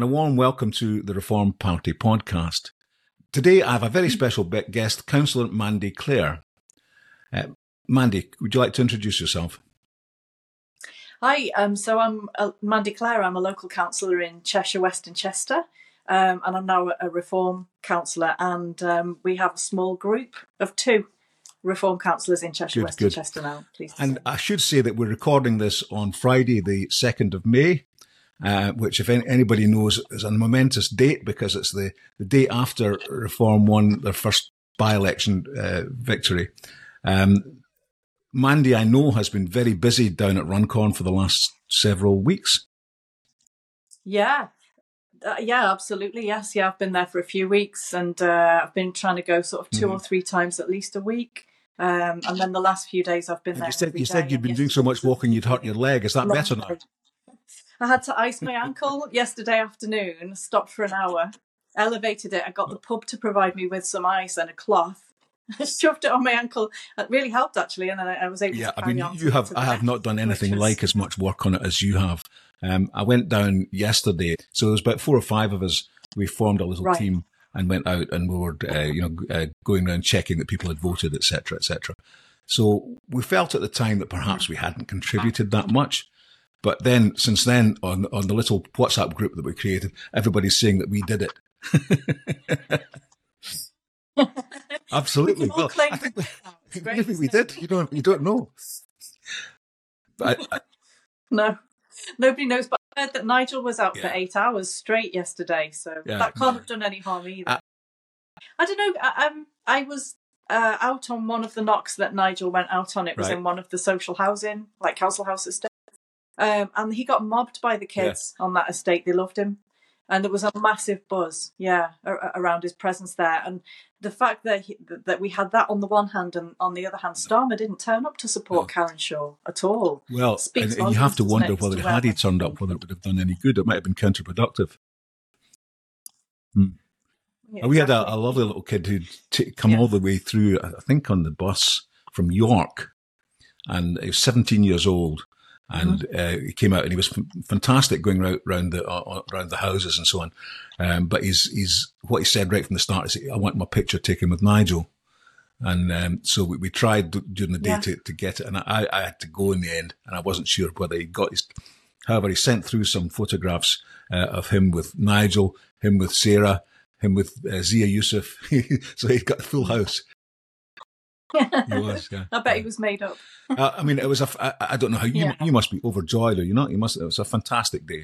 a warm welcome to the Reform Party podcast. Today I have a very special guest, Councillor Mandy Clare. Mandy, would you like to introduce yourself? Hi, so I'm Mandy Clare. I'm a local councillor in Cheshire West and Chester, and I'm now a Reform councillor, and we have a small group of 2 Reform councillors in Cheshire West and Chester now. And I should say that we're recording this on Friday, the 2nd of May, which, if anybody knows, is a momentous date because it's the day after Reform won their first by-election victory. Mandy, I know, has been very busy down at Runcorn for the last several weeks. Yeah, absolutely. Yes. Yeah, I've been there for a few weeks, and I've been trying to go sort of 2 or 3 times at least a week. And then the last few days I've been there. You said you'd been doing so much walking you'd hurt your leg. Is that better now? I had to ice my ankle yesterday afternoon, stopped for an hour, elevated it. I got the pub to provide me with some ice and a cloth. I shoved it on my ankle. It really helped, actually, and then I was able to carry on. I have not done anything like as much work on it as you have. I went down yesterday, so there was about 4 or 5 of us. We formed a little team and went out, and we were, going around checking that people had voted, etc., etc. So we felt at the time that perhaps we hadn't contributed that much. But then, since then, on the little WhatsApp group that we created, everybody's saying that we did it. Absolutely. Well, I think maybe we did. You don't know. But no, nobody knows. But I heard that Nigel was out for 8 hours straight yesterday, so that can't have done any harm either. I don't know. I was out on one of the knocks that Nigel went out on. It was in one of the social housing, like council house estates. And he got mobbed by the kids on that estate. They loved him. And there was a massive buzz, around his presence there. And the fact that we had that on the one hand, and on the other hand, Starmer didn't turn up to support Karen Shaw at all. Well, and you have to wonder whether had he turned up, whether it would have done any good. It might have been counterproductive. Yeah, we had a lovely little kid who'd come all the way through, I think, on the bus from York. And he was 17 years old. And he came out and he was fantastic going around the houses and so on. But he's what he said right from the start is, I want my picture taken with Nigel. And so we tried during the day to get it. And I had to go in the end, and I wasn't sure whether he got his. However, he sent through some photographs of him with Nigel, him with Sarah, him with Zia Youssef. So he got a full house. He was, I bet he was made up. I mean, it was I don't know how you must be overjoyed, or you're not. It was a fantastic day.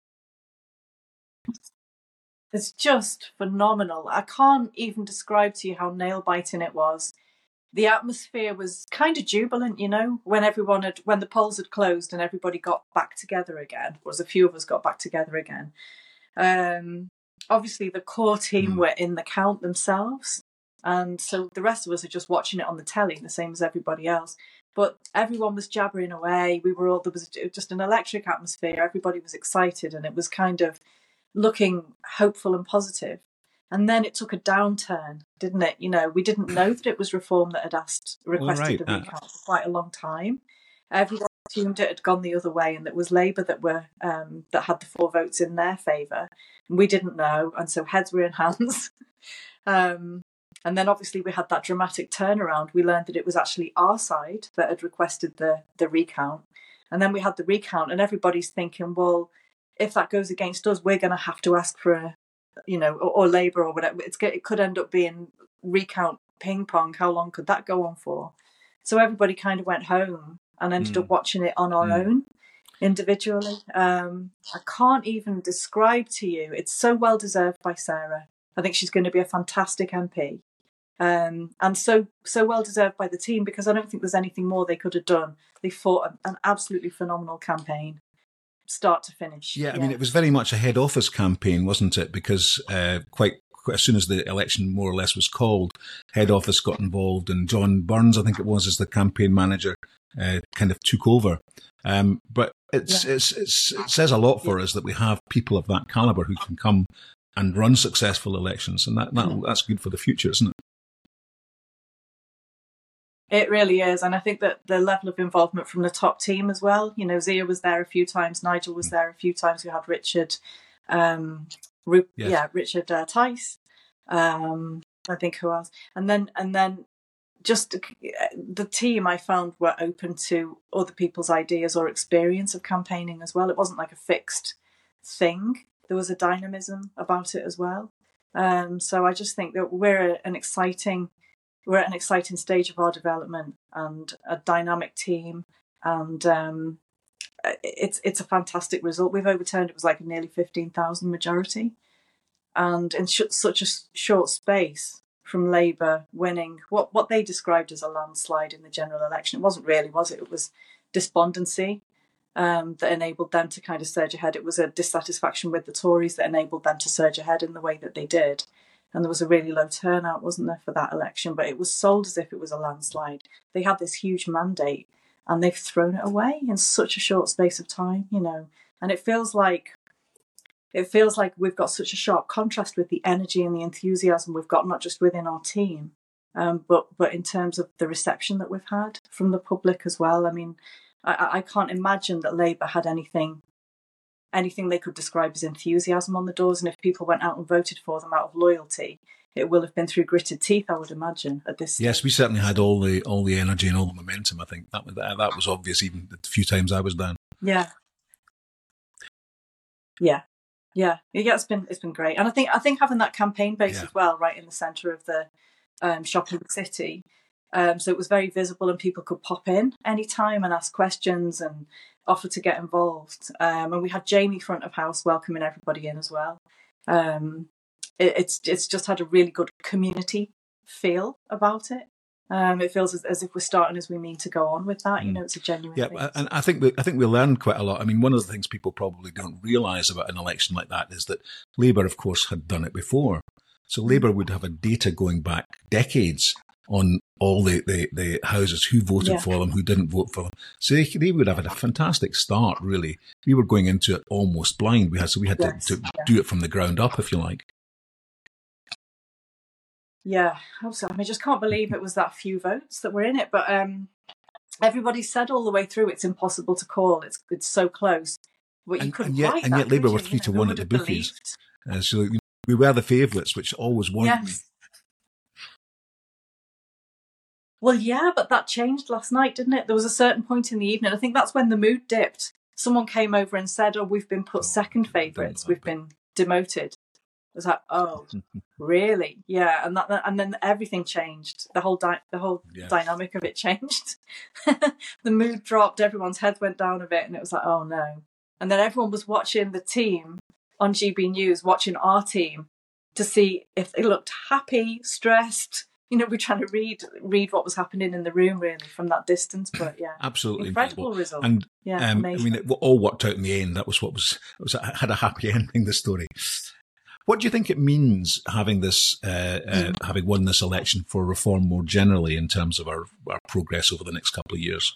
It's just phenomenal. I can't even describe to you how nail biting it was. The atmosphere was kind of jubilant, when the polls had closed and everybody got back together again. Or as a few of us got back together again. Obviously, the core team were in the count themselves. And so the rest of us are just watching it on the telly, the same as everybody else. But everyone was jabbering away. There was just an electric atmosphere. Everybody was excited, and it was kind of looking hopeful and positive. And then it took a downturn, didn't it? We didn't know that it was Reform that had requested the recount for quite a long time. Everyone assumed it had gone the other way, and it was Labour that had the 4 votes in their favour. And we didn't know, and so heads were in hands. And then obviously we had that dramatic turnaround. We learned that it was actually our side that had requested the recount. And then we had the recount, and everybody's thinking, well, if that goes against us, we're going to have to ask for or Labour or whatever. It could end up being recount ping pong. How long could that go on for? So everybody kind of went home and ended up watching it on our own individually. I can't even describe to you. It's so well deserved by Sarah. I think she's going to be a fantastic MP. And so well deserved by the team, because I don't think there's anything more they could have done. They fought an absolutely phenomenal campaign, start to finish. Yeah, I mean, it was very much a head office campaign, wasn't it? Because quite as soon as the election more or less was called, head office got involved, and John Burns, I think it was, as the campaign manager, kind of took over. But it says a lot for us that we have people of that calibre who can come and run successful elections, and that's good for the future, isn't it? It really is, and I think that the level of involvement from the top team as well. Zia was there a few times, Nigel was there a few times. We had Richard, Richard Tice. I think who else, and then just the team I found were open to other people's ideas or experience of campaigning as well. It wasn't like a fixed thing. There was a dynamism about it as well. So I just think that we're at an exciting stage of our development and a dynamic team, and it's a fantastic result. We've overturned, it was like a nearly 15,000 majority, and in such a short space from Labour winning what they described as a landslide in the general election. It wasn't really, was it? It was despondency that enabled them to kind of surge ahead. It was a dissatisfaction with the Tories that enabled them to surge ahead in the way that they did. And there was a really low turnout, wasn't there, for that election? But it was sold as if it was a landslide. They had this huge mandate and they've thrown it away in such a short space of time, you know. And it feels like we've got such a sharp contrast with the energy and the enthusiasm we've got, not just within our team, but in terms of the reception that we've had from the public as well. I mean, I can't imagine that Labour had anything they could describe as enthusiasm on the doors. And if people went out and voted for them out of loyalty, it will have been through gritted teeth, I would imagine, at this stage. Yes, we certainly had all the energy and all the momentum. I think that was obvious even the few times I was down. Yeah. It's been great, and I think having that campaign base as well, right in the centre of the shopping city, so it was very visible, and people could pop in anytime and ask questions and offer to get involved. And we had Jamie front of house welcoming everybody in as well. It's just had a really good community feel about it. It feels as if we're starting as we mean to go on with that. You know, it's a genuine thing. And I think we learned quite a lot. I mean, one of the things people probably don't realise about an election like that is that Labour, of course, had done it before. So Labour would have a data going back decades on all the houses, who voted for them, who didn't vote for them. So they would have had a fantastic start, really. We were going into it almost blind. We had to do it from the ground up, if you like. Yeah, also, I just can't believe it was that few votes that were in it. But everybody said all the way through it's impossible to call. It's so close. But you couldn't write that, and yet Labour were 3-1 at the bookies. So we were the favourites, which always worried me. Well, yeah, but that changed last night, didn't it? There was a certain point in the evening. I think that's when the mood dipped. Someone came over and said, "Oh, we've been put second favourites. We've been demoted." I was like, "Oh, really?" Yeah, and then everything changed. The whole dynamic of it changed. The mood dropped. Everyone's head went down a bit, and it was like, "Oh no!" And then everyone was watching the team on GB News, watching our team to see if they looked happy, stressed. You know, we're trying to read what was happening in the room, really, from that distance. But yeah, absolutely incredible result. And amazing. I mean, it all worked out in the end. That was had a happy ending. The story. What do you think it means having this, having won this election for reform more generally in terms of our progress over the next couple of years?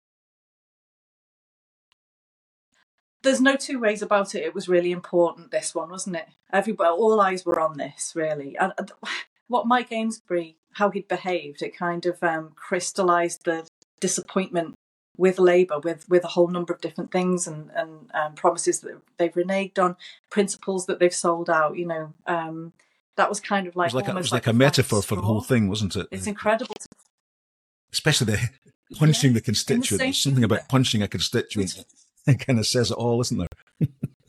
There's no two ways about it. It was really important, this one, wasn't it? All eyes were on this, really. And what Mike Amesbury, how he'd behaved, it kind of crystallised the disappointment with Labour, with a whole number of different things and promises that they've reneged on, principles that they've sold out. You know, that was kind of like it was like a metaphor for the whole thing, wasn't it? It's incredible, especially the punching the constituent. There's something about punching a constituent that kind of says it all, isn't there?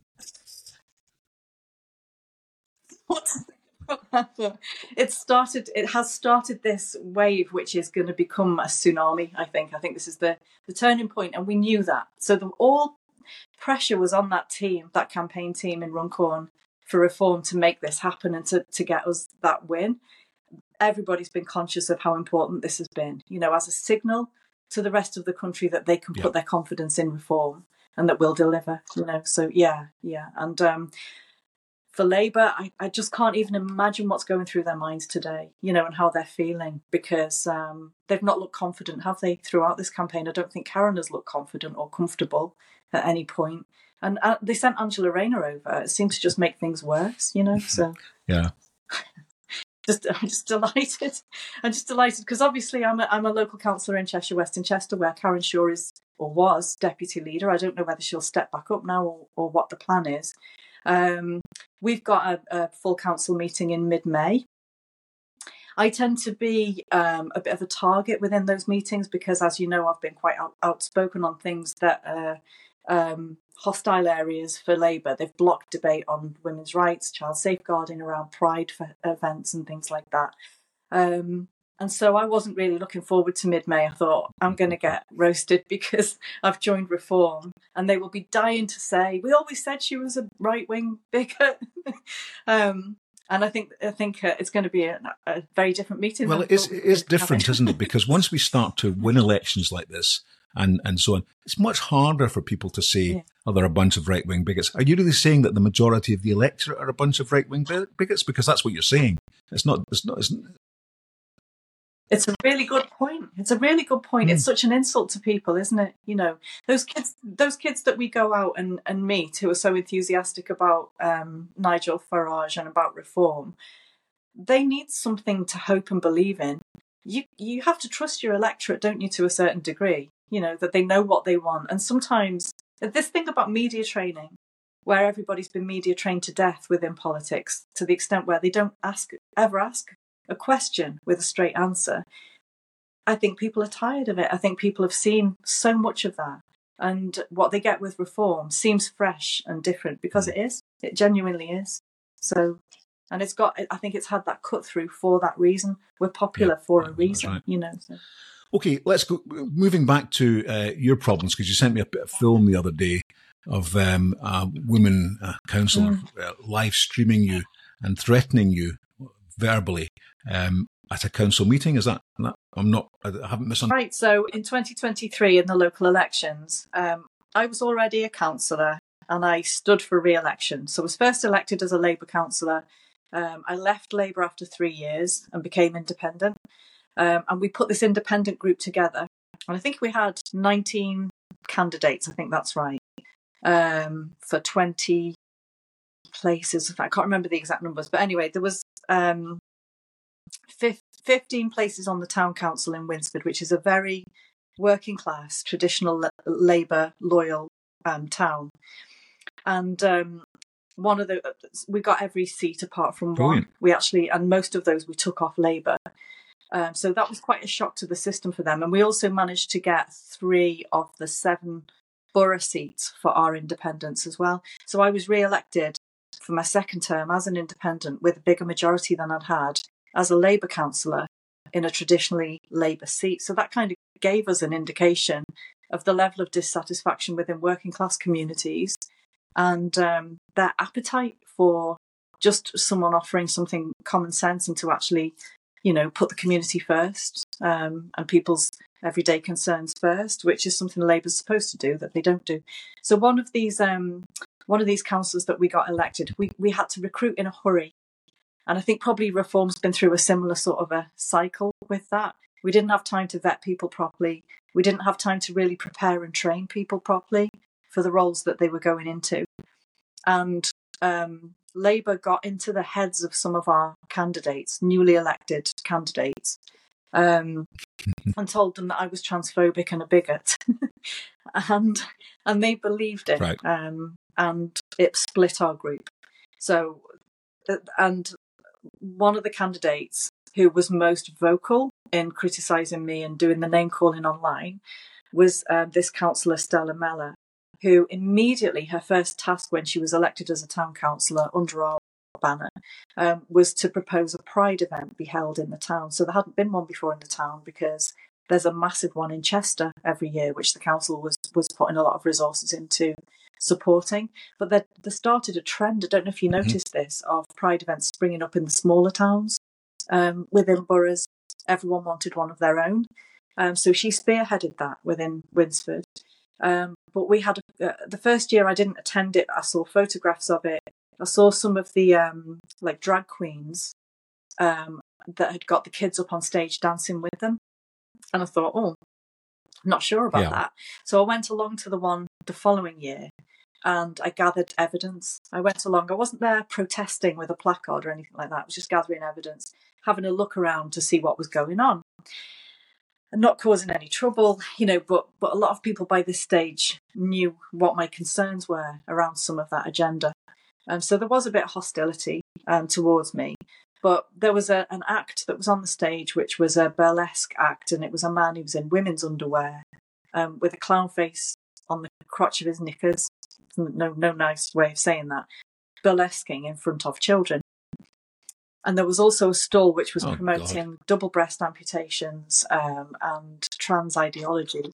It has started this wave, which is going to become a tsunami. I think this is the turning point, and we knew that. So all pressure was on that campaign team in Runcorn for reform to make this happen and to get us that win. Everybody's been conscious of how important this has been, you know, as a signal to the rest of the country that they can put their confidence in reform and that we'll deliver, you know. So yeah. And for Labour, I just can't even imagine what's going through their minds today, you know, and how they're feeling, because they've not looked confident, have they, throughout this campaign? I don't think Karen has looked confident or comfortable at any point. And they sent Angela Rayner over. It seems to just make things worse, you know, so... Yeah. I'm just delighted. I'm just delighted because obviously I'm a local councillor in Cheshire West in Chester, where Karen Shaw is or was deputy leader. I don't know whether she'll step back up now or what the plan is. We've got a full council meeting in mid-May. I tend to be a bit of a target within those meetings because, as you know, I've been quite outspoken on things that are hostile areas for Labour. They've blocked debate on women's rights, child safeguarding around Pride events and things like that. And so I wasn't really looking forward to mid-May. I thought, I'm going to get roasted because I've joined Reform, and they will be dying to say, we always said she was a right-wing bigot. And I think it's going to be a very different meeting. Well, it is different, isn't it? Because once we start to win elections like this and so on, it's much harder for people to say, oh, they're a bunch of right-wing bigots. Are you really saying that the majority of the electorate are a bunch of right-wing bigots? Because that's what you're saying. It's not. It's a really good point. It's such an insult to people, isn't it? You know, those kids that we go out and meet who are so enthusiastic about Nigel Farage and about Reform, they need something to hope and believe in. You have to trust your electorate, don't you, to a certain degree, you know, that they know what they want. And sometimes this thing about media training, where everybody's been media trained to death within politics, to the extent where they don't ever ask a question with a straight answer. I think people are tired of it. I think people have seen so much of that. And what they get with Reform seems fresh and different because it is. It genuinely is. So, and I think it's had that cut through for that reason. We're popular for a reason, right. You know. So. Okay, let's go. Moving back to your problems, because you sent me a bit of film the other day of a woman councillor live streaming you and threatening you verbally at a council meeting. Is that? I haven't misunderstood. Right. So in 2023, in the local elections, I was already a councillor and I stood for re-election. So I was first elected as a Labour councillor. I left Labour after 3 years and became independent. And we put this independent group together. And I think we had 19 candidates. I think that's right. For 20 places. I can't remember the exact numbers, but anyway, there was 15 places on the town council in Winsford, which is a very working class, traditional Labour loyal town. And we got every seat apart from one. We actually, and most of those we took off Labour. So that was quite a shock to the system for them. And we also managed to get 3 of the 7 borough seats for our independents as well. So I was re-elected for my second term as an independent with a bigger majority than I'd had as a Labour councillor in a traditionally Labour seat. So that kind of gave us an indication of the level of dissatisfaction within working class communities and their appetite for just someone offering something common sense and to actually, you know, put the community first and people's everyday concerns first, which is something Labour's supposed to do that they don't do. So one of these councillors that we got elected, we had to recruit in a hurry. And I think probably Reform's been through a similar sort of a cycle with that. We didn't have time to vet people properly. We didn't have time to really prepare and train people properly for the roles that they were going into. And Labour got into the heads of some of our candidates, newly elected candidates, and told them that I was transphobic and a bigot. and they believed it. Right. And it split our group. So, and one of the candidates who was most vocal in criticising me and doing the name calling online was this councillor, Stella Mellor, who immediately, her first task when she was elected as a town councillor under our banner was to propose a Pride event be held in the town. So there hadn't been one before in the town because there's a massive one in Chester every year, which the council was putting a lot of resources into supporting. But there started a trend, I don't know if you noticed this, of Pride events springing up in the smaller towns within boroughs. Everyone wanted one of their own. So she spearheaded that within Winsford. But we had, the first year I didn't attend it, I saw photographs of it. I saw some of the like drag queens that had got the kids up on stage dancing with them. And I thought, I'm not sure about that. So I went along to the one the following year and I gathered evidence. I went along, I wasn't there protesting with a placard or anything like that. I was just gathering evidence, having a look around to see what was going on. And not causing any trouble, you know, but a lot of people by this stage knew what my concerns were around some of that agenda. So there was a bit of hostility towards me. But there was an act that was on the stage, which was a burlesque act, and it was a man who was in women's underwear with a clown face on the crotch of his knickers. No nice way of saying that. Burlesquing in front of children. And there was also a stall which was promoting double breast amputations and trans ideology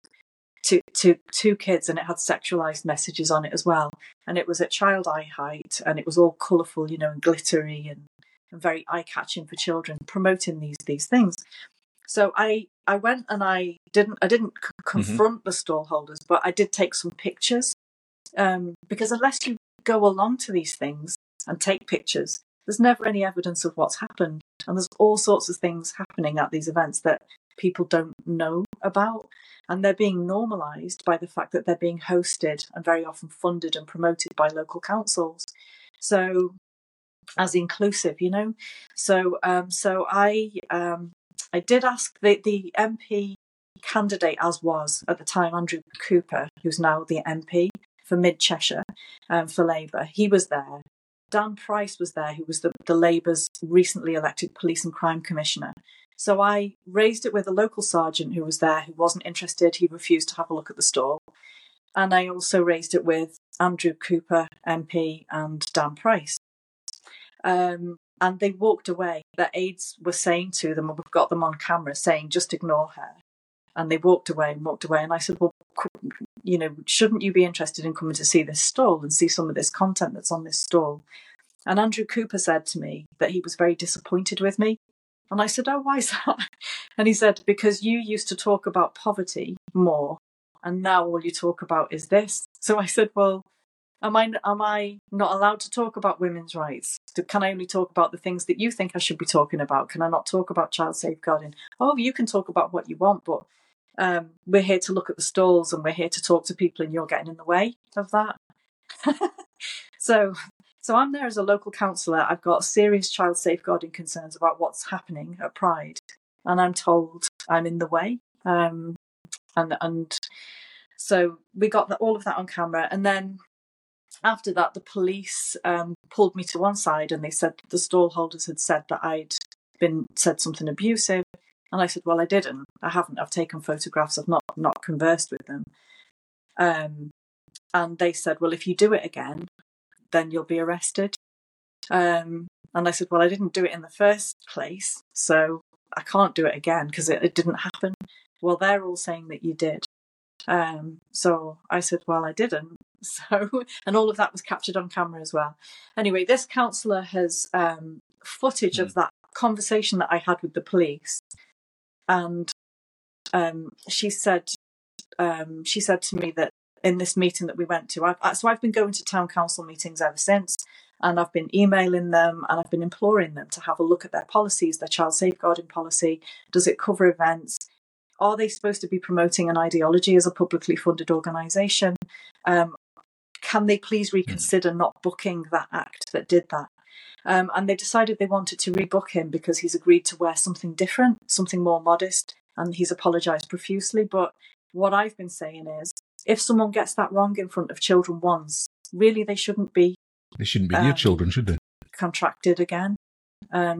to kids, and it had sexualized messages on it as well. And it was at child eye height, and it was all colourful, and glittery and very eye-catching for children, promoting these things. So I went, and I didn't confront the stall holders, but I did take some pictures, because unless you go along to these things and take pictures, there's never any evidence of what's happened. And there's all sorts of things happening at these events that people don't know about. And they're being normalised by the fact that they're being hosted and very often funded and promoted by local councils. So, as inclusive, So I did ask the MP candidate, as was at the time Andrew Cooper, who's now the MP for Mid Cheshire for Labour. He was there. Dan Price was there, who was the Labour's recently elected Police and Crime Commissioner. So I raised it with a local sergeant who was there, who wasn't interested. He refused to have a look at the stall. And I also raised it with Andrew Cooper, MP, and Dan Price. And they walked away. Their aides were saying to them, and we've got them on camera, saying, just ignore her. And they walked away. And I said, well, shouldn't you be interested in coming to see this stall and see some of this content that's on this stall? And Andrew Cooper said to me that he was very disappointed with me. And I said, oh, why is that? And he said, because you used to talk about poverty more, and now all you talk about is this. So I said, well, am I not allowed to talk about women's rights? Can I only talk about the things that you think I should be talking about? Can I not talk about child safeguarding? Oh, you can talk about what you want, but we're here to look at the stalls, and we're here to talk to people, and you're getting in the way of that. So I'm there as a local councillor. I've got serious child safeguarding concerns about what's happening at Pride, and I'm told I'm in the way. And so we got all of that on camera, and then after that, the police pulled me to one side, and they said the stall holders had said that I'd said something abusive. And I said, well, I didn't. I haven't. I've taken photographs. I've not conversed with them. And they said, well, if you do it again, then you'll be arrested. And I said, well, I didn't do it in the first place, so I can't do it again because it didn't happen. Well, they're all saying that you did. So I said, well, I didn't. So, and all of that was captured on camera as well. Anyway, this councillor has footage of that conversation that I had with the police. And she said to me that in this meeting that we went to, I've been going to town council meetings ever since, and I've been emailing them, and I've been imploring them to have a look at their policies, their child safeguarding policy. Does it cover events? Are they supposed to be promoting an ideology as a publicly funded organisation? Can they please reconsider not booking that act that did that? And they decided they wanted to rebook him because he's agreed to wear something different, something more modest, and he's apologised profusely. But what I've been saying is, if someone gets that wrong in front of children once, really they shouldn't be. They shouldn't be near children, should they? Contracted again. That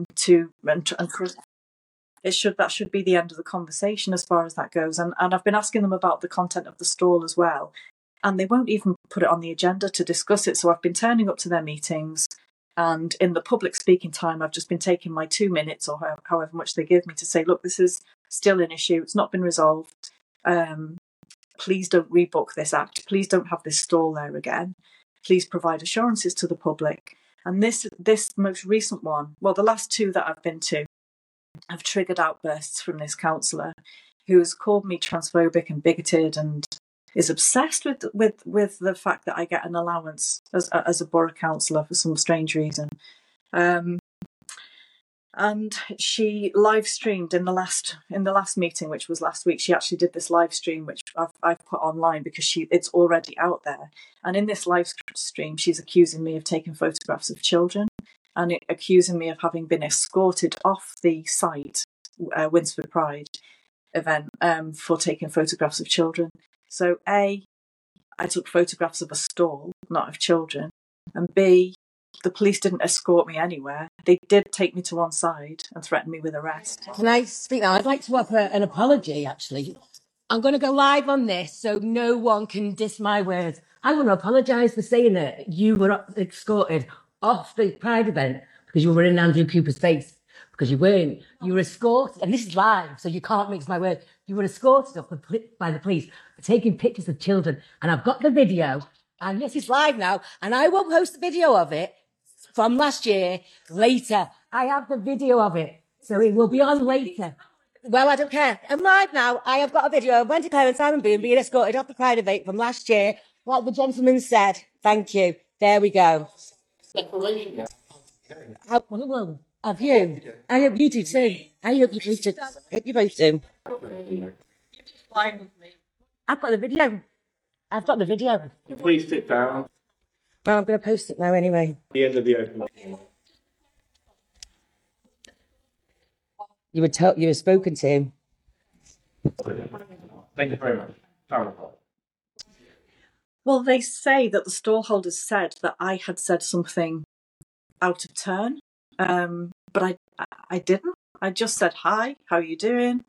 should be the end of the conversation as far as that goes. And I've been asking them about the content of the stall as well, and they won't even put it on the agenda to discuss it. So I've been turning up to their meetings, and in the public speaking time, I've just been taking my 2 minutes or however much they give me to say, look, this is still an issue. It's not been resolved. Please don't rebook this act. Please don't have this stall there again. Please provide assurances to the public. And this most recent one, well, the last two that I've been to, have triggered outbursts from this councillor who has called me transphobic and bigoted and is obsessed with the fact that I get an allowance as a borough councillor for some strange reason. And she live streamed in the last meeting, which was last week. She actually did this live stream, which I've put online because it's already out there. And in this live stream, she's accusing me of taking photographs of children and accusing me of having been escorted off the site, Winsford Pride event, for taking photographs of children. So A, I took photographs of a stall, not of children, and B, the police didn't escort me anywhere. They did take me to one side and threaten me with arrest. Can I speak now? I'd like to offer an apology, actually. I'm going to go live on this so no one can diss my words. I want to apologise for saying that you were escorted off the Pride event because you were in Andrew Cooper's face. Because you weren't. You were escorted, and this is live, so you can't mix my words. You were escorted off by the police for taking pictures of children. And I've got the video, and this is live now, and I will post the video of it from last year later. I have the video of it, so it will be on later. Well, I don't care. I'm live now. I have got a video of Wendy Clare and Simon Boone being escorted off the Pride event from last year, like the gentleman said. Thank you. There we go. Have you? I hope you do too. I hope you both do. I hope you both do. I've got the video. I've got the video. Please sit down. Well, I'm going to post it now anyway. The end of the open. You were spoken to. Thank you very much. Well, they say that the stallholders said that I had said something out of turn, but I didn't. I just said, hi, how are you doing?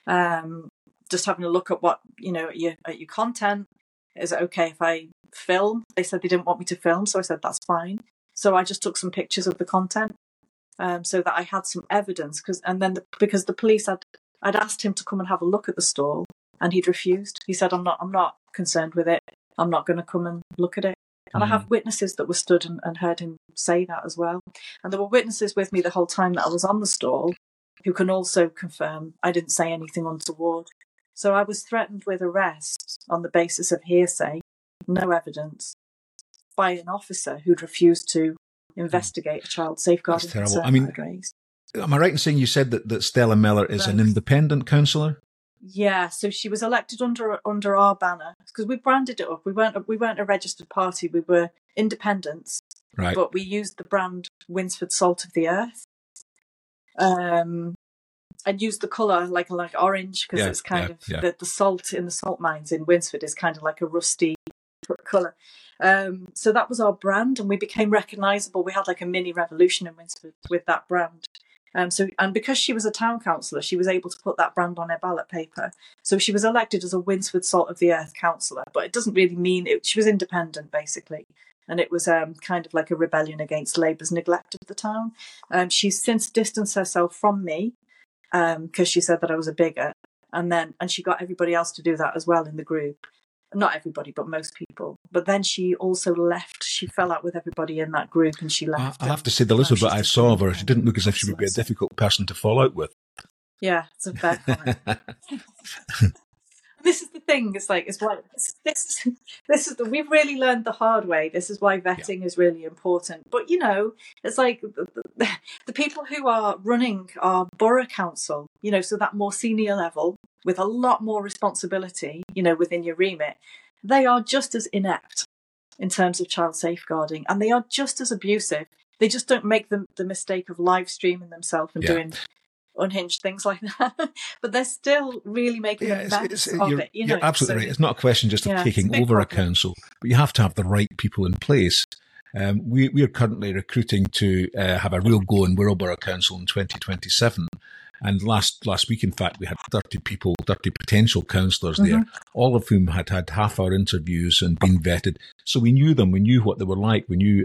Just having a look at what, at your content. Is it okay if I film? They said they didn't want me to film, so I said, that's fine. So I just took some pictures of the content so that I had some evidence. Because the police I'd asked him to come and have a look at the stall, and he'd refused. He said, I'm not concerned with it. I'm not going to come and look at it. And I have witnesses that were stood and heard him say that as well. And there were witnesses with me the whole time that I was on the stall who can also confirm I didn't say anything untoward. So I was threatened with arrest on the basis of hearsay, no evidence, by an officer who'd refused to investigate a child safeguarding concern I'd raised. Am I right in saying you said that Stella Miller is an independent councillor? Yeah, so she was elected under our banner because we branded it up. We weren't a registered party. We were independents, right? But we used the brand Winsford Salt of the Earth, and used the colour like orange because it's kind of the salt in the salt mines in Winsford is kind of like a rusty colour. So that was our brand, and we became recognisable. We had like a mini revolution in Winsford with that brand. And because she was a town councillor, she was able to put that brand on her ballot paper. So she was elected as a Winsford Salt of the Earth councillor, but it doesn't really mean it. She was independent, basically. And it was kind of like a rebellion against Labour's neglect of the town. She's since distanced herself from me because she said that I was a bigot. And she got everybody else to do that as well in the group. Not everybody, but most people. But then she also left. She fell out with everybody in that group and she left. I have to say, the little bit I saw of her, she didn't look as if she would be a difficult person to fall out with. Yeah, it's a fair point. This is the thing. We've really learned the hard way. This is why vetting is really important. But it's like the people who are running our borough council, so that more senior level with a lot more responsibility, within your remit, they are just as inept in terms of child safeguarding, and they are just as abusive. They just don't make the mistake of live streaming themselves and doing unhinged things like that, but they're still really making a mess of it. You're absolutely right. It's not a question just of taking over a council, but you have to have the right people in place. We are currently recruiting to have a real go in Wirral Borough Council in 2027. And last week, in fact, we had 30 potential councillors there, all of whom had half hour interviews and been vetted. So we knew them, we knew what they were like, we knew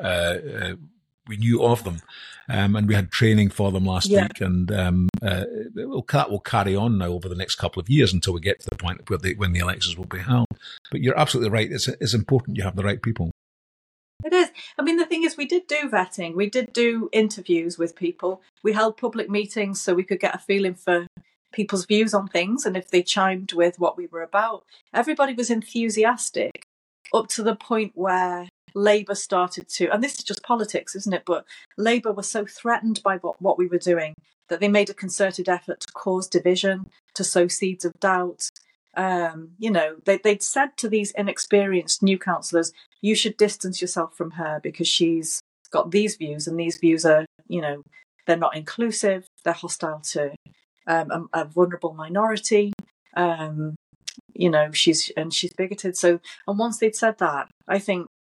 of them, and we had training for them last week. And that will carry on now over the next couple of years until we get to the point where when the elections will be held. But you're absolutely right; it's important you have the right people. It is. I mean, the thing is, we did do vetting. We did do interviews with people. We held public meetings so we could get a feeling for people's views on things and if they chimed with what we were about. Everybody was enthusiastic up to the point where Labour started to, and this is just politics, isn't it? But Labour was so threatened by what we were doing that they made a concerted effort to cause division, to sow seeds of doubt. They'd said to these inexperienced new councillors, you should distance yourself from her because she's got these views, and these views are, they're not inclusive, they're hostile to a vulnerable minority, she's bigoted. So, and once they'd said that, I think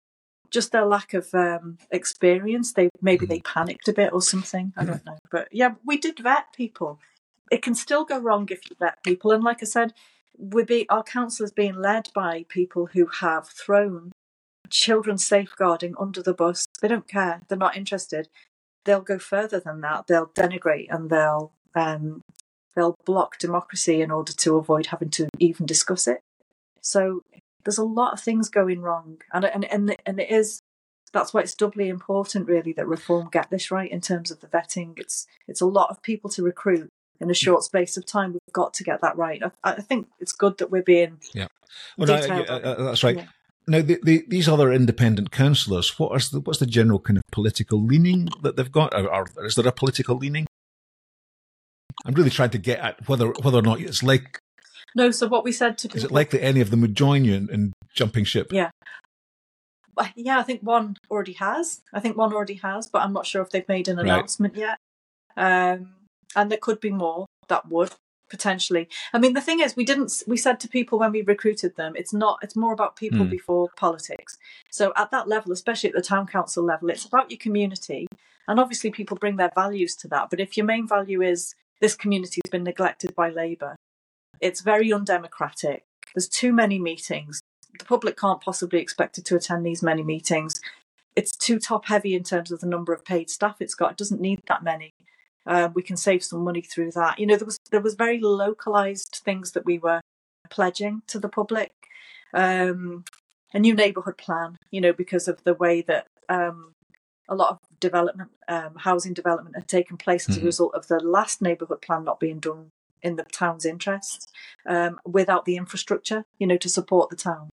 just their lack of experience. Maybe they panicked a bit or something. I don't know. But yeah, we did vet people. It can still go wrong if you vet people. And like I said, our council is being led by people who have thrown children's safeguarding under the bus. They don't care. They're not interested. They'll go further than that. They'll denigrate and they'll block democracy in order to avoid having to even discuss it. So there's a lot of things going wrong, and it is. That's why it's doubly important, really, that Reform get this right in terms of the vetting. It's a lot of people to recruit in a short space of time. We've got to get that right. I think it's good that we're being detailed. That's right. Yeah. Now, these other independent councillors, what's the general kind of political leaning that they've got? Or is there a political leaning? I'm really trying to get at whether or not it's like. No, so what we said to people. Is it likely any of them would join you in jumping ship? Yeah. Yeah, I think one already has. But I'm not sure if they've made an announcement yet. And there could be more that would potentially. I mean, the thing is, we said to people when we recruited them, it's more about people before politics. So at that level, especially at the town council level, it's about your community. And obviously people bring their values to that. But if your main value is this community has been neglected by Labour, it's very undemocratic. There's too many meetings. The public can't possibly expect it to attend these many meetings. It's too top heavy in terms of the number of paid staff it's got. It doesn't need that many. We can save some money through that. You know, there was very localised things that we were pledging to the public. A new neighbourhood plan, you know, because of the way that a lot of development, housing development had taken place as a result of the last neighbourhood plan not being done in the town's interests, without the infrastructure, you know, to support the town.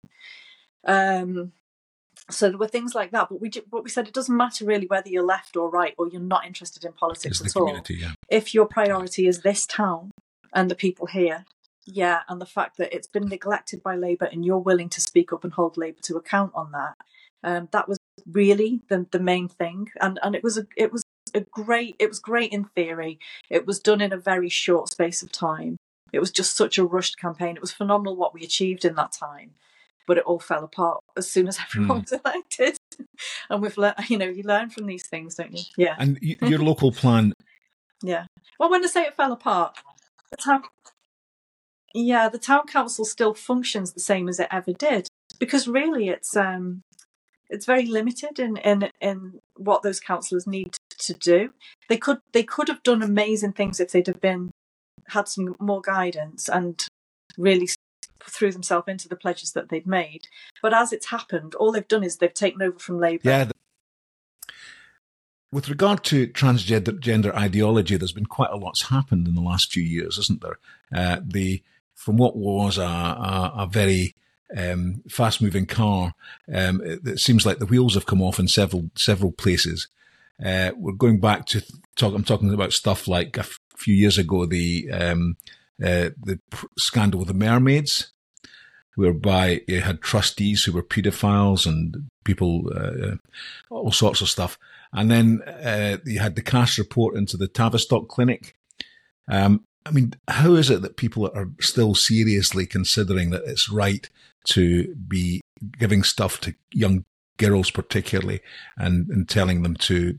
So there were things like that, but we said it doesn't matter really whether you're left or right or you're not interested in politics at all. Yeah. If your priority is this town and the people here, and the fact that it's been neglected by Labour and you're willing to speak up and hold Labour to account on that, that was really the main thing. And it was great in theory. It was done in a very short space of time. It was just such a rushed campaign. It was phenomenal what we achieved in that time, but it all fell apart as soon as everyone was elected. And we've learned, you know, you learn from these things, don't you? Yeah. And your local plan. Yeah. Well, when I say it fell apart, the town council still functions the same as it ever did, because really it's very limited in what those councillors need to do. They could have done amazing things if they'd have had some more guidance and really threw themselves into the pledges that they'd made. But as it's happened, all they've done is they've taken over from Labour. Yeah. With regard to transgender ideology, there's been quite a lot's happened in the last few years, isn't there? From what was a very fast-moving car, it seems like the wheels have come off in several places. We're going back to I'm talking about stuff like a few years ago, the scandal with the mermaids, whereby you had trustees who were paedophiles and people, all sorts of stuff. And then you had the cash report into the Tavistock clinic. I mean, how is it that people are still seriously considering that it's right to be giving stuff to young girls particularly and telling them to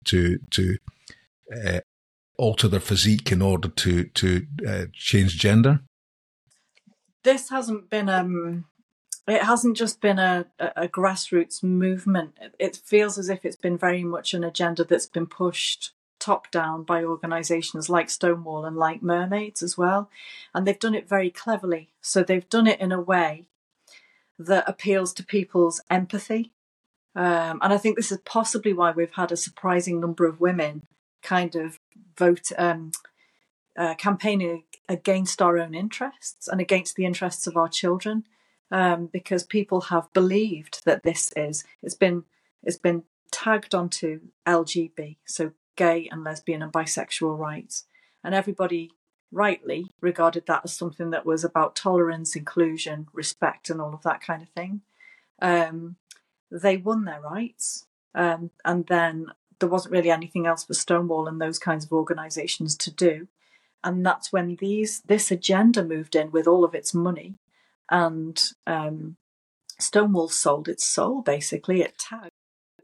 alter their physique in order to change gender? This hasn't been it hasn't just been a grassroots movement. It feels as if it's been very much an agenda that's been pushed top down by organisations like Stonewall and like Mermaids as well. And they've done it very cleverly. So they've done it in a way that appeals to people's empathy. And I think this is possibly why we've had a surprising number of women kind of campaigning against our own interests and against the interests of our children, because people have believed that it's been tagged onto LGB, so gay and lesbian and bisexual rights, and everybody rightly regarded that as something that was about tolerance, inclusion, respect, and all of that kind of thing. They won their rights, and then there wasn't really anything else for Stonewall and those kinds of organisations to do. And that's when this agenda moved in with all of its money, and Stonewall sold its soul, basically. It tagged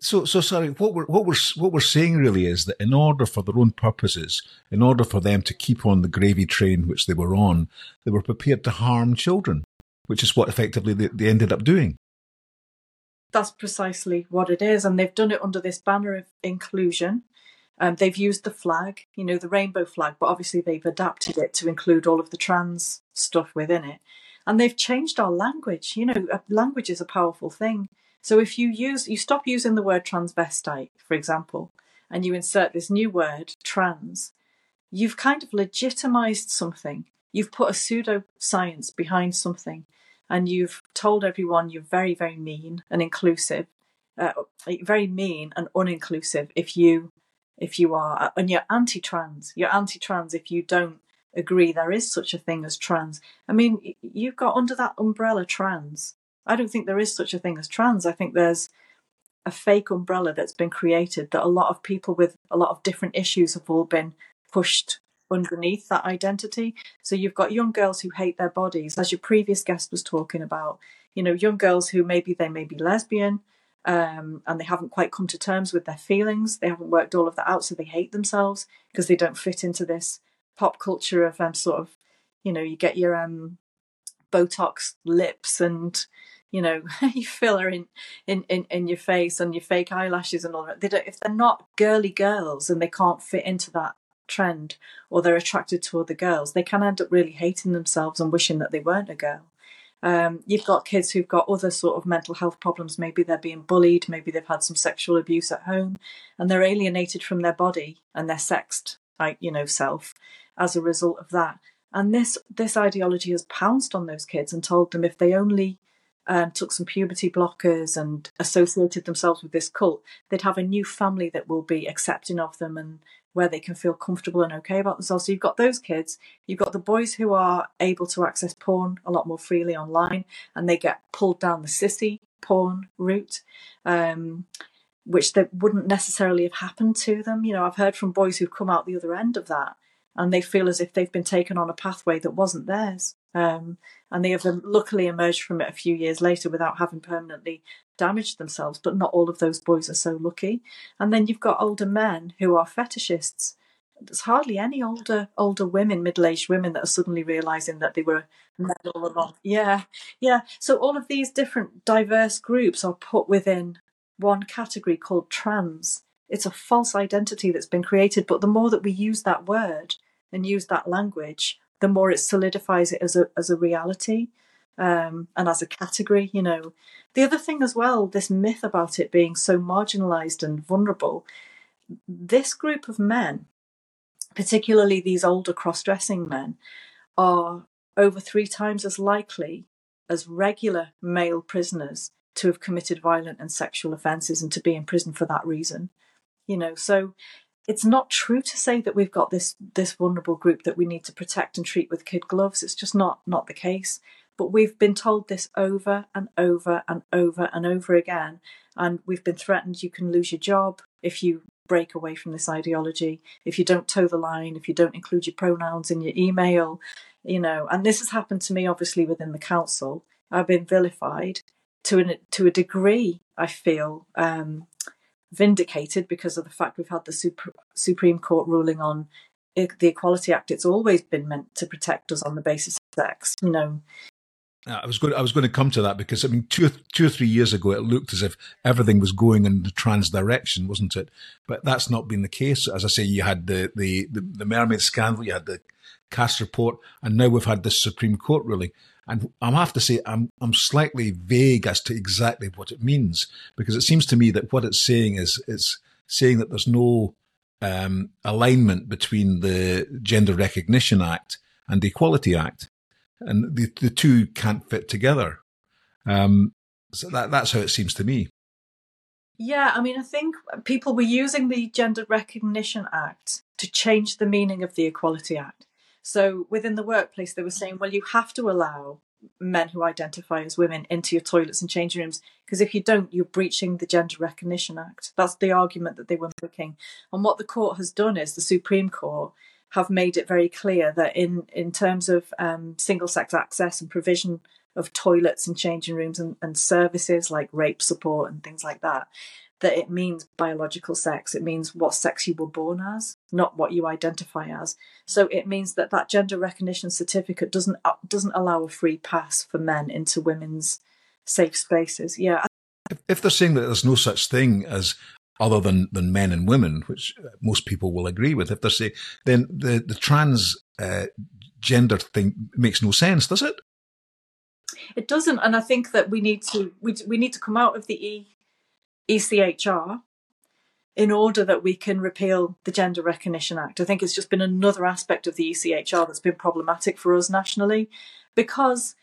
So sorry. What we're saying really is that in order for their own purposes, in order for them to keep on the gravy train which they were on, they were prepared to harm children, which is what effectively they ended up doing. That's precisely what it is, and they've done it under this banner of inclusion. They've used the flag, the rainbow flag, but obviously they've adapted it to include all of the trans stuff within it. And they've changed our language. Language is a powerful thing. So if you stop using the word transvestite, for example, and you insert this new word, trans, you've kind of legitimized something. You've put a pseudoscience behind something, and you've told everyone you're very, very mean and inclusive, very mean and uninclusive if you are, and you're anti-trans. You're anti-trans if you don't agree there is such a thing as trans. I mean, you've got under that umbrella trans. I don't think there is such a thing as trans. I think there's a fake umbrella that's been created that a lot of people with a lot of different issues have all been pushed underneath that identity. So you've got young girls who hate their bodies, as your previous guest was talking about, young girls who may be lesbian, and they haven't quite come to terms with their feelings. They haven't worked all of that out, so they hate themselves because they don't fit into this pop culture of you get your Botox lips and you filler in your face and your fake eyelashes and all that. If they're not girly girls and they can't fit into that trend, or they're attracted to other girls, they can end up really hating themselves and wishing that they weren't a girl. You've got kids who've got other sort of mental health problems. Maybe they're being bullied, maybe they've had some sexual abuse at home, and they're alienated from their body and their sexed self as a result of that. And this ideology has pounced on those kids and told them if they only took some puberty blockers and associated themselves with this cult, they'd have a new family that will be accepting of them and where they can feel comfortable and okay about themselves. So you've got those kids, you've got the boys who are able to access porn a lot more freely online, and they get pulled down the sissy porn route, which that wouldn't necessarily have happened to them. I've heard from boys who've come out the other end of that, and they feel as if they've been taken on a pathway that wasn't theirs. And they have luckily emerged from it a few years later without having permanently damaged themselves. But not all of those boys are so lucky. And then you've got older men who are fetishists. There's hardly any older women, middle-aged women, that are suddenly realising that they were men all along. Yeah. So all of these different diverse groups are put within one category called trans. It's a false identity that's been created. But the more that we use that word and use that language, the more it solidifies it as a reality, and as a category. The other thing as well, this myth about it being so marginalised and vulnerable, this group of men, particularly these older cross-dressing men, are over 3 times as likely as regular male prisoners to have committed violent and sexual offences and to be in prison for that reason. So it's not true to say that we've got this vulnerable group that we need to protect and treat with kid gloves. It's just not the case. But we've been told this over and over and over and over again. And we've been threatened you can lose your job if you break away from this ideology, if you don't toe the line, if you don't include your pronouns in your email, And this has happened to me, obviously, within the council. I've been vilified to a degree, I feel, vindicated because of the fact we've had the Supreme Court ruling on the Equality Act. It's always been meant to protect us on the basis of sex, I was going to come to that because, 2 or 3 years ago, it looked as if everything was going in the trans direction, wasn't it? But that's not been the case. As I say, you had the Mermaid scandal, you had the Cass report, and now we've had this Supreme Court ruling. And I have to say, I'm slightly vague as to exactly what it means, because it seems to me that what it's saying is it's saying that there's no alignment between the Gender Recognition Act and the Equality Act, and the two can't fit together. So that's how it seems to me. Yeah, I think people were using the Gender Recognition Act to change the meaning of the Equality Act. So within the workplace, they were saying, well, you have to allow men who identify as women into your toilets and changing rooms, because if you don't, you're breaching the Gender Recognition Act. That's the argument that they were making. And what the court has done is, the Supreme Court have made it very clear that in terms of single-sex access and provision of toilets and changing rooms and services like rape support and things like that, that it means biological sex. It means what sex you were born as, not what you identify as. So it means that that gender recognition certificate doesn't allow a free pass for men into women's safe spaces. Yeah. If they're saying that there's no such thing as other than men and women, which most people will agree with, if they're saying, then the trans gender thing makes no sense, does it? It doesn't, and I think that we need to come out of the ECHR in order that we can repeal the Gender Recognition Act. I think it's just been another aspect of the ECHR that's been problematic for us nationally, because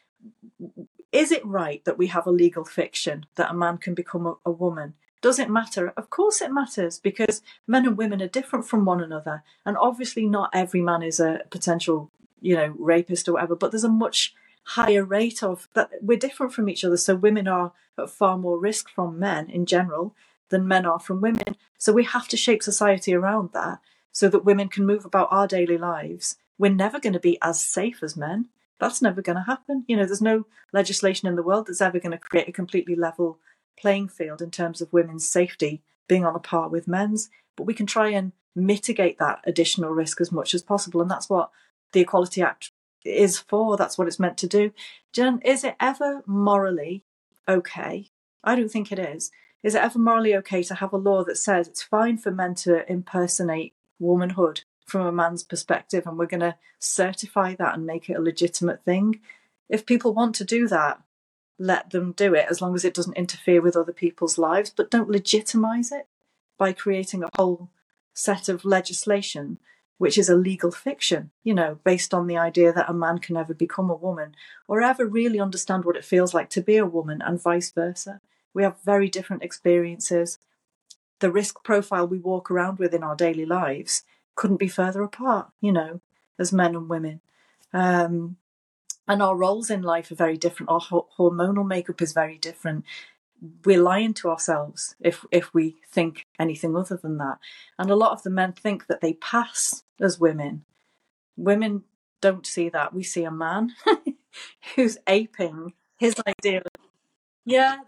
is it right that we have a legal fiction that a man can become a woman? Does it matter? Of course it matters, because men and women are different from one another, and obviously not every man is a potential, rapist or whatever, but there's a much higher rate of that. We're different from each other, so women are at far more risk from men in general than men are from women. So we have to shape society around that so that women can move about our daily lives. We're never going to be as safe as men. That's never going to happen. There's no legislation in the world that's ever going to create a completely level playing field in terms of women's safety being on a par with men's. But we can try and mitigate that additional risk as much as possible. And that's what the Equality Act is for. That's what it's meant to do. Jen, is it ever morally okay? I don't think it is. Is it ever morally okay to have a law that says it's fine for men to impersonate womanhood from a man's perspective, and we're going to certify that and make it a legitimate thing? If people want to do that, let them do it, as long as it doesn't interfere with other people's lives, but don't legitimise it by creating a whole set of legislation which is a legal fiction, based on the idea that a man can never become a woman or ever really understand what it feels like to be a woman, and vice versa. We have very different experiences. The risk profile we walk around with in our daily lives couldn't be further apart, as men and women. And our roles in life are very different. Our hormonal makeup is very different. We're lying to ourselves if we think anything other than that. And a lot of the men think that they pass as women. Women don't see that. We see a man who's aping his idea. Yeah,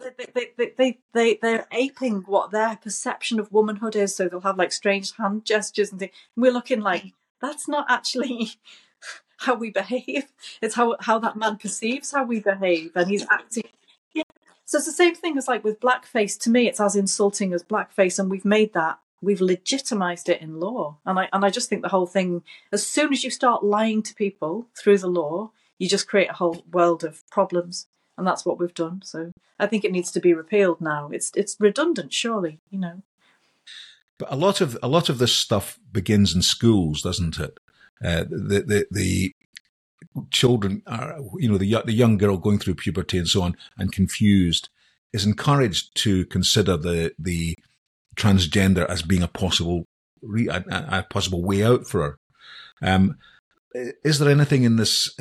they're aping what their perception of womanhood is. So they'll have like strange hand gestures and things. And we're looking like, that's not actually how we behave. It's how that man perceives how we behave, and he's acting. Yeah. So it's the same thing as like with blackface. To me, it's as insulting as blackface, and we've legitimised it in law. And I just think the whole thing, as soon as you start lying to people through the law, you just create a whole world of problems, and that's what we've done. So I think it needs to be repealed now. It's redundant, surely, But a lot of this stuff begins in schools, doesn't it? The children are, the young girl going through puberty and so on and confused is encouraged to consider the transgender as being a possible way out for her. Is there anything in this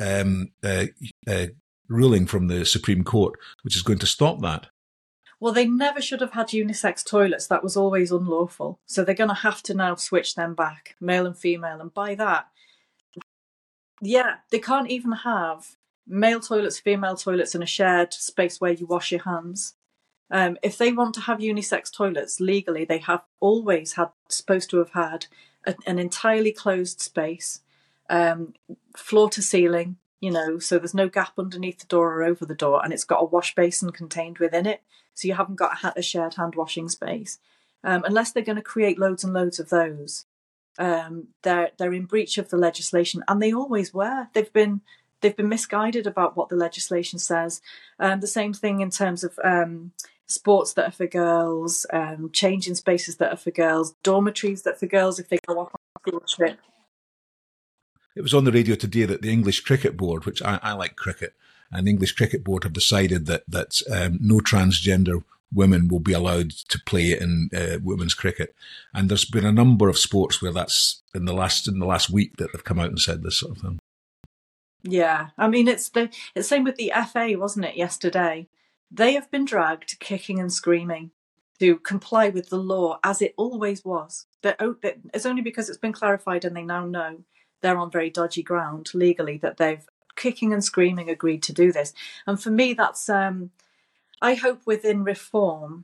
ruling from the Supreme Court which is going to stop that? Well, they never should have had unisex toilets. That was always unlawful. So they're going to have to now switch them back, male and female. And by that, yeah, they can't even have male toilets, female toilets, and a shared space where you wash your hands. If they want to have unisex toilets legally, they have always supposed to have had an entirely closed space, floor to ceiling, so there's no gap underneath the door or over the door, and it's got a wash basin contained within it. So you haven't got a shared hand washing space. Unless they're going to create loads and loads of those, they're in breach of the legislation, and they always were. They've been misguided about what the legislation says. The same thing in terms of sports that are for girls, changing spaces that are for girls, dormitories that are for girls if they go off on a school trip. It was on the radio today that the English Cricket Board, which I like cricket, and the English Cricket Board have decided that no transgender women will be allowed to play in women's cricket. And there's been a number of sports where that's in the last week that they've come out and said this sort of thing. Yeah, I mean, it's the same with the FA, wasn't it, yesterday? They have been dragged kicking and screaming to comply with the law as it always was. It's only because it's been clarified and they now know they're on very dodgy ground legally that they've kicking and screaming agreed to do this. And for me, that's I hope within reform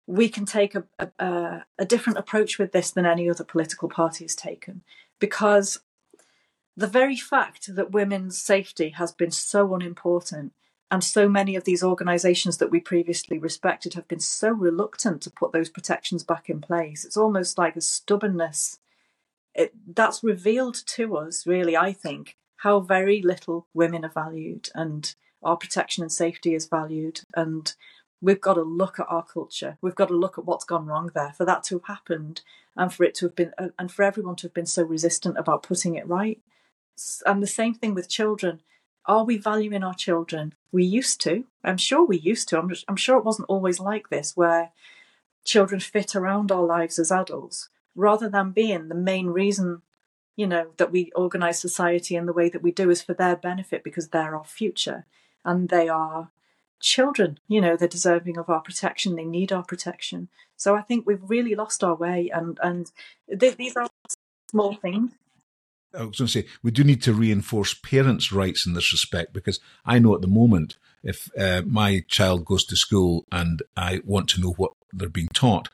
we can take a different approach with this than any other political party has taken, because the very fact that women's safety has been so unimportant, and so many of these organisations that we previously respected have been so reluctant to put those protections back in place, it's almost like a stubbornness. That's revealed to us, really, I think, how very little women are valued and our protection and safety is valued. And we've got to look at our culture. We've got to look at what's gone wrong there for that to have happened, and for it to have been, and for everyone to have been so resistant about putting it right. And the same thing with children. Are we valuing our children? We used to. I'm sure we used to. I'm sure it wasn't always like this, where children fit around our lives as adults, rather than being the main reason, that we organise society in the way that we do is for their benefit, because they're our future and they are children. They're deserving of our protection. They need our protection. So I think we've really lost our way, and these are small things. I was going to say, we do need to reinforce parents' rights in this respect, because I know at the moment, if my child goes to school and I want to know what they're being taught,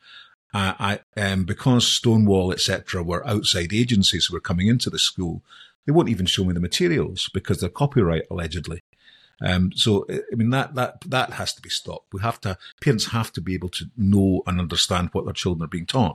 because Stonewall, etc., were outside agencies who were coming into the school, they won't even show me the materials because they're copyright, allegedly. So, I mean, that has to be stopped. Parents have to be able to know and understand what their children are being taught.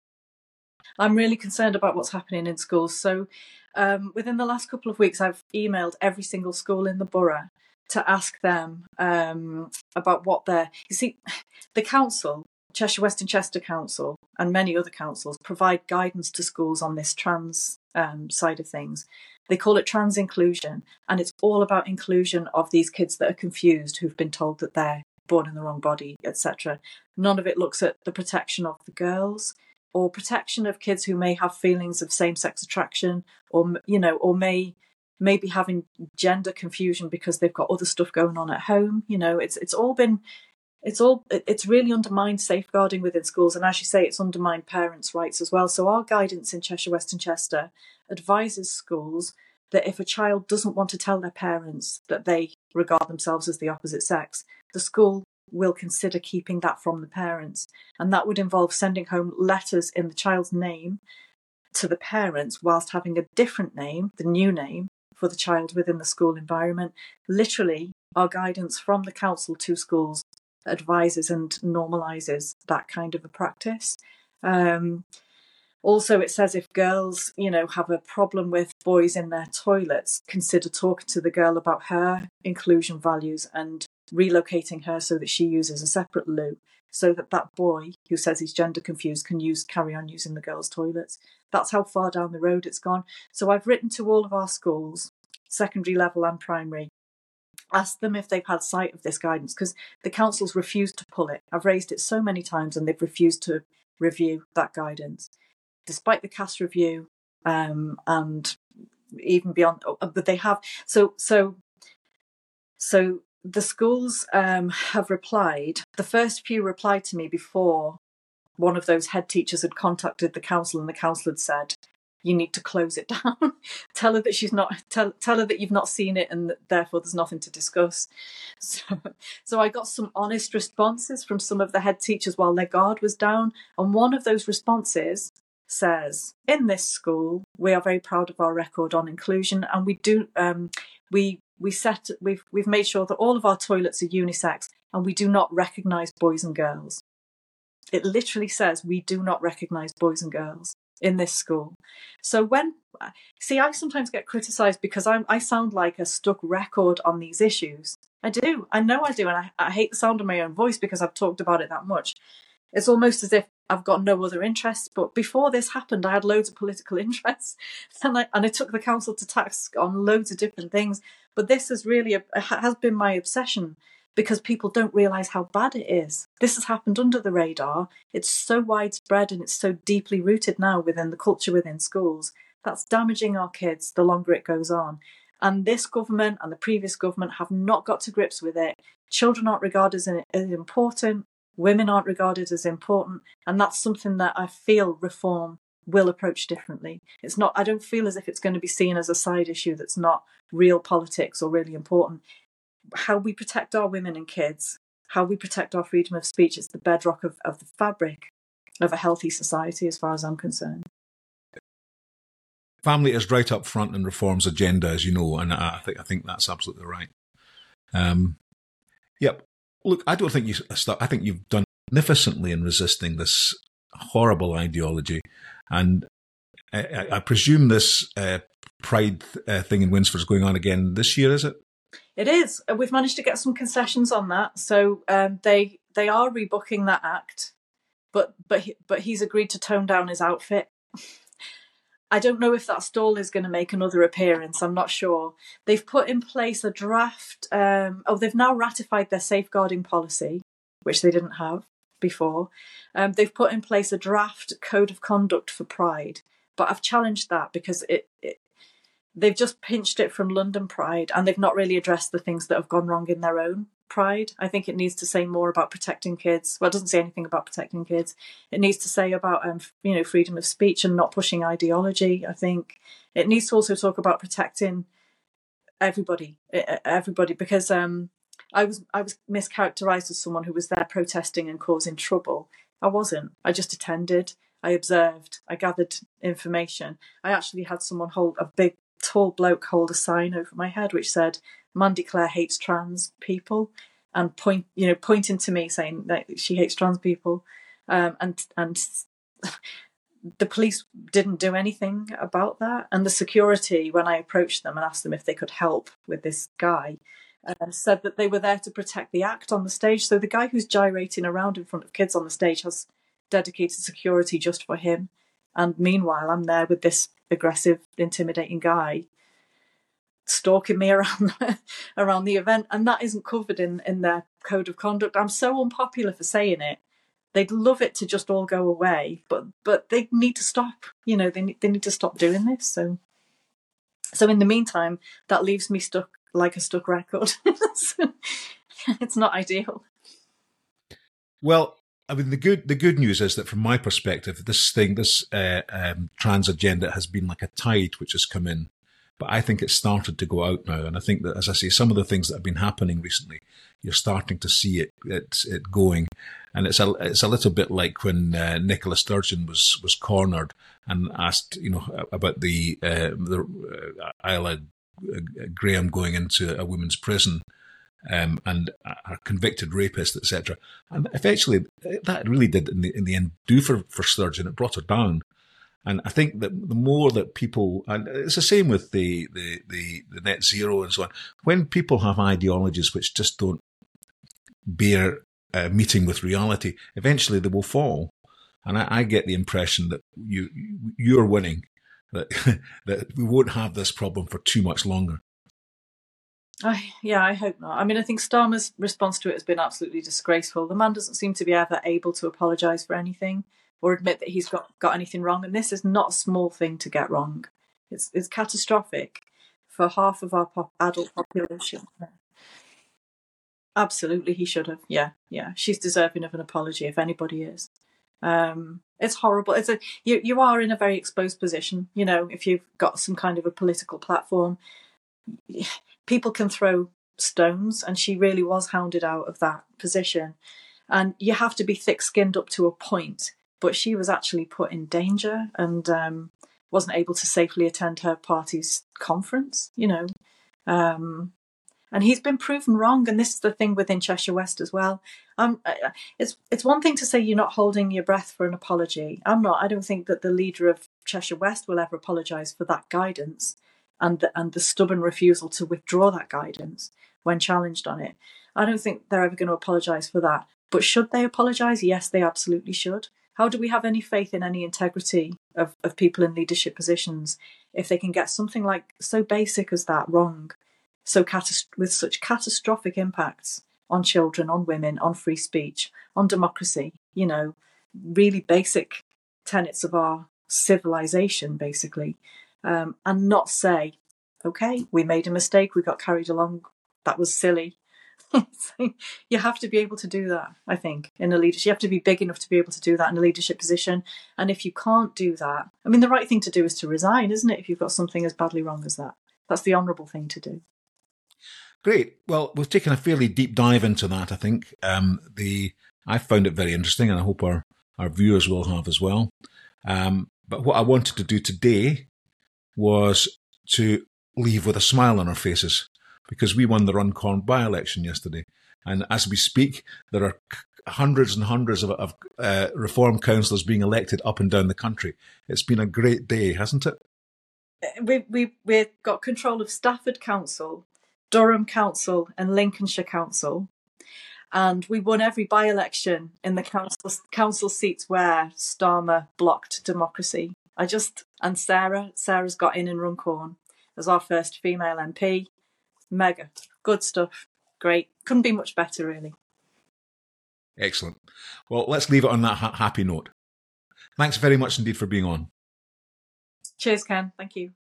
I'm really concerned about what's happening in schools. So within the last couple of weeks, I've emailed every single school in the borough to ask them about what you see, the council, Cheshire West and Chester Council, and many other councils provide guidance to schools on this trans side of things. They call it trans inclusion, and it's all about inclusion of these kids that are confused, who've been told that they're born in the wrong body, etc. None of it looks at the protection of the girls, or protection of kids who may have feelings of same-sex attraction, or may be having gender confusion because they've got other stuff going on at home. It's really undermined safeguarding within schools, and as you say, it's undermined parents' rights as well. So our guidance in Cheshire West and Chester advises schools that if a child doesn't want to tell their parents that they regard themselves as the opposite sex, the school will consider keeping that from the parents. And that would involve sending home letters in the child's name to the parents, whilst having a different name, the new name, for the child within the school environment. Literally, our guidance from the council to schools advises and normalises that kind of a practice. Also, it says if girls, have a problem with boys in their toilets, consider talking to the girl about her inclusion values and relocating her so that she uses a separate loo, so that boy who says he's gender confused can carry on using the girls' toilets. That's how far down the road it's gone. So I've written to all of our schools, secondary level and primary, asked them if they've had sight of this guidance, because the council's refused to pull it. I've raised it so many times and they've refused to review that guidance, despite the CAS review, and even beyond. But they have. So the schools have replied. The first few replied to me before one of those head teachers had contacted the council, and the council had said, you need to close it down. Tell her that she's not. Tell her that you've not seen it, and that therefore there's nothing to discuss. So I got some honest responses from some of the head teachers while their guard was down, and one of those responses says, "In this school, we are very proud of our record on inclusion, and we do. We've made sure that all of our toilets are unisex, and we do not recognise boys and girls." It literally says we do not recognise boys and girls in this school. So I sometimes get criticised because I sound like a stuck record on these issues. I do. I know I do. And I hate the sound of my own voice because I've talked about it that much. It's almost as if I've got no other interests. But before this happened, I had loads of political interests. And I took the council to task on loads of different things. But this has been my obsession, because people don't realise how bad it is. This has happened under the radar. It's so widespread and it's so deeply rooted now within the culture within schools. That's damaging our kids the longer it goes on. And this government and the previous government have not got to grips with it. Children aren't regarded as important. Women aren't regarded as important. And that's something that I feel reform will approach differently. It's not. I don't feel as if it's going to be seen as a side issue that's not real politics or really important. How we protect our women and kids, how we protect our freedom of speech. It's the bedrock of the fabric of a healthy society, as far as I'm concerned. Family is right up front in Reform's agenda, as you know, and I think that's absolutely right. Yep. Look, I don't think I think you've done magnificently in resisting this horrible ideology, and I presume this Pride thing in Windsor is going on again this year, is it? It is. We've managed to get some concessions on that, so they are rebooking that act, but he's agreed to tone down his outfit. I don't know if that stall is going to make another appearance. I'm not sure. They've put in place a draft. They've now ratified their safeguarding policy, which they didn't have before. They've put in place a draft code of conduct for Pride, but I've challenged that because they've just pinched it from London Pride, and they've not really addressed the things that have gone wrong in their own Pride. I think it needs to say more about protecting kids. Well, it doesn't say anything about protecting kids. It needs to say about freedom of speech and not pushing ideology. I think it needs to also talk about protecting everybody, because I was mischaracterized as someone who was there protesting and causing trouble. I wasn't. I just attended. I observed. I gathered information. I actually had someone a big tall bloke hold a sign over my head which said Mandy Clare hates trans people, and pointing to me saying that she hates trans people, and the police didn't do anything about that. And the security, when I approached them and asked them if they could help with this guy, said that they were there to protect the act on the stage. So the guy who's gyrating around in front of kids on the stage has dedicated security just for him, and meanwhile I'm there with this aggressive, intimidating guy stalking me around the event, and that isn't covered in their code of conduct. I'm so unpopular for saying it. They'd love it to just all go away, but they need to stop. They need to stop doing this. So in the meantime, that leaves me stuck like a stuck record. It's not ideal. Well, I mean, the good news is that from my perspective, this trans agenda has been like a tide which has come in, but I think it's started to go out now. And I think that, as I say, some of the things that have been happening recently, you're starting to see it going. And it's a little bit like when Nicola Sturgeon was cornered and asked, about the Isla Graham going into a women's prison, and a convicted rapist, etc. And eventually, that really did in the end do for Sturgeon. It brought her down. And I think that the more that people, and it's the same with the net zero and so on, when people have ideologies which just don't bear meeting with reality, eventually they will fall. And I get the impression that you're winning, that that we won't have this problem for too much longer. I hope not. I mean, I think Starmer's response to it has been absolutely disgraceful. The man doesn't seem to be ever able to apologise for anything or admit that he's got anything wrong. And this is not a small thing to get wrong. It's catastrophic for half of our adult population. Absolutely, he should have. Yeah. She's deserving of an apology, if anybody is. It's horrible. You are in a very exposed position. If you've got some kind of a political platform, people can throw stones, and she really was hounded out of that position. And you have to be thick-skinned up to a point. But she was actually put in danger and wasn't able to safely attend her party's conference, And he's been proven wrong. And this is the thing within Cheshire West as well. It's one thing to say you're not holding your breath for an apology. I'm not. I don't think that the leader of Cheshire West will ever apologise for that guidance and the stubborn refusal to withdraw that guidance when challenged on it. I don't think they're ever going to apologise for that. But should they apologise? Yes, they absolutely should. How do we have any faith in any integrity of people in leadership positions if they can get something like so basic as that wrong, with such catastrophic impacts on children, on women, on free speech, on democracy, really basic tenets of our civilization, basically, and not say, okay, we made a mistake, we got carried along, that was silly. You have to be able to do that, I think, in a leadership. You have to be big enough to be able to do that in a leadership position. And if you can't do that, I mean, the right thing to do is to resign, isn't it? If you've got something as badly wrong as that, that's the honourable thing to do. Great. Well, we've taken a fairly deep dive into that, I think. I found it very interesting, and I hope our viewers will have as well. But what I wanted to do today was to leave with a smile on our faces, because we won the Runcorn by-election yesterday. And as we speak, there are hundreds and hundreds of Reform councillors being elected up and down the country. It's been a great day, hasn't it? We've got control of Stafford Council, Durham Council and Lincolnshire Council. And we won every by-election in the council seats where Starmer blocked democracy. And Sarah's got in Runcorn as our first female MP. Mega. Good stuff. Great. Couldn't be much better, really. Excellent. Well, let's leave it on that happy note. Thanks very much indeed for being on. Cheers, Ken. Thank you.